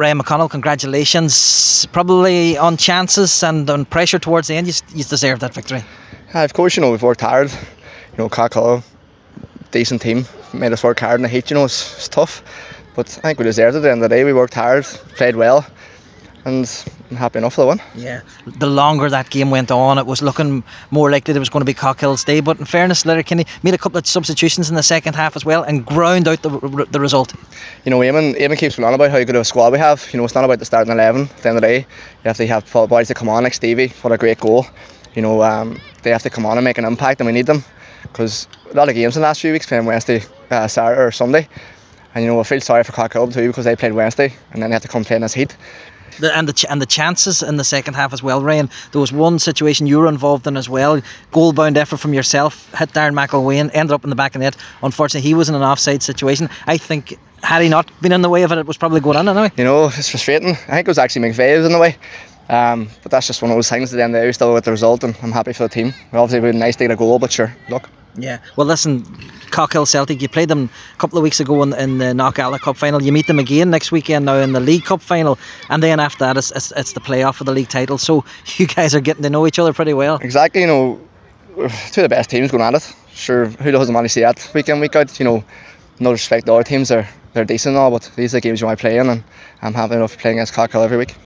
Ray McConnell, congratulations. Probably on chances and on pressure towards the end, you deserve that victory. Of course, we've worked hard. Carrickhollow, decent team, made us work hard in the heat. It's tough, but I think we deserved it at the end of the day. We worked hard, played well, and I'm happy enough for the win. Yeah, the longer that game went on, it was looking more likely there was going to be Cockhill's day. But in fairness, Letterkenny made a couple of substitutions in the second half as well and ground out the result. Eamon keeps going on about how good of a squad we have. It's not about the starting 11. At the end of the day, you have to have boys that come on like Stevie. What a great goal. They have to come on and make an impact, and we need them because a lot of games in the last few weeks playing Wednesday, Saturday or Sunday, and I feel sorry for Cockhillowbh too because they played Wednesday and then they have to come play in this heat. And the chances in the second half as well, Ryan. There was one situation you were involved in as well. Goal bound effort from yourself, hit Darren McElwain, ended up in the back of the net. Unfortunately, he was in an offside situation. I think had he not been in the way of it, it was probably going in anyway. It's frustrating. I think it was actually McVeigh who was in the way. But that's just one of those things. At the end of the day, we still got the result, and I'm happy for the team. Obviously, it would be nice to get a goal, but sure, look. Yeah, well listen, Cockhill Celtic, you played them a couple of weeks ago in the Knockalla Cup final. You meet them again next weekend now in the League Cup final, and then after that it's the playoff for the league title. So you guys are getting to know each other pretty well. Exactly, two of the best teams going at it. Sure, who doesn't want to see that week in, week out? No disrespect to other teams, they're decent and all, but these are the games you want to play in, and I'm happy enough playing against Cockhill every week.